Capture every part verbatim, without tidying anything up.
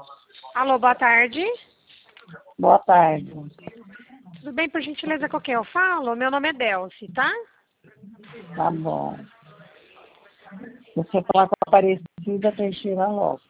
Alô, boa tarde. Boa tarde. Tudo bem, por gentileza, com quem eu falo? Meu nome é Delcy, tá? Tá bom. Você fala com a Aparecida Teixeira Lopes.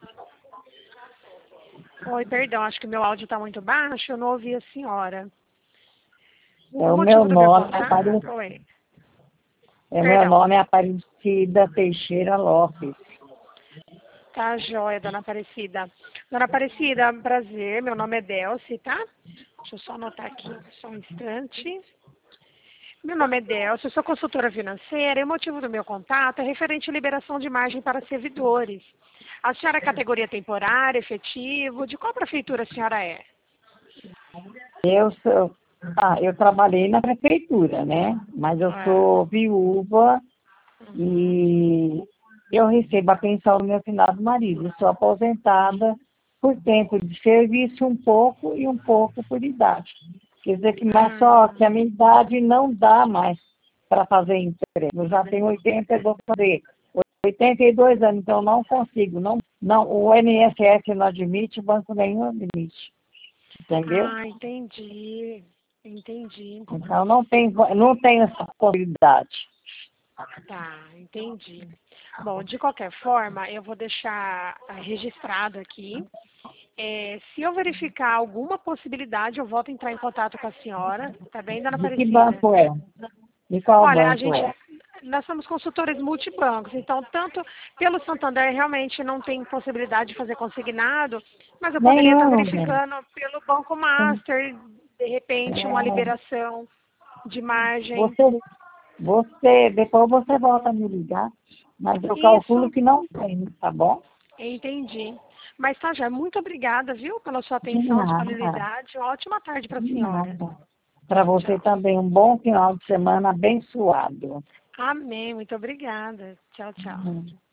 Oi, perdão, acho que meu áudio está muito baixo, eu não ouvi a senhora. É, O o meu motivo do meu nome é contato? Aparecida. Oi. É, meu Perdão. nome é Aparecida Teixeira Lopes. Tá joia, dona Aparecida. Dona Aparecida, prazer, meu nome é Delcy, tá? Deixa eu só anotar aqui, só um instante. Meu nome é Delcy, eu sou consultora financeira e o motivo do meu contato é referente à liberação de margem para servidores. A senhora é categoria temporária, efetivo, de qual prefeitura a senhora é? Eu sou, ah, eu trabalhei na prefeitura, né? Mas eu É. sou viúva Uhum. e eu recebo a pensão do meu finado marido. Eu sou aposentada por tempo de serviço um pouco e um pouco por idade. Quer dizer que, mas só que a Hum. minha idade não dá mais para fazer emprego. Eu já tenho oitenta, eu vou fazer oitenta e dois anos, então não consigo. Não, não, o I N S S não admite, o banco nenhum admite. Entendeu? Ah, entendi. Entendi. Então não tem, não tem essa possibilidade. Tá, entendi. Bom, de qualquer forma, eu vou deixar ah, registrado aqui. É, se eu verificar alguma possibilidade, eu volto a entrar em contato com a senhora, tá bem, dona De que Aparecida? banco é? De qual Olha, a banco gente, é? nós somos consultores multibancos, então tanto pelo Santander realmente não tem possibilidade de fazer consignado, mas eu poderia estar Nenhum, gente. verificando pelo Banco Master, de repente uma É, liberação de margem. você, você, depois você volta a me ligar, mas eu calculo Isso, que não tem, tá bom? entendi. Mas tá já, muito obrigada, viu, pela sua De atenção, nada, disponibilidade. Uma ótima tarde para a de senhora. nada. Para Tchau, você tchau. também, um bom final de semana abençoado. Amém, muito obrigada. Tchau, tchau. Hum.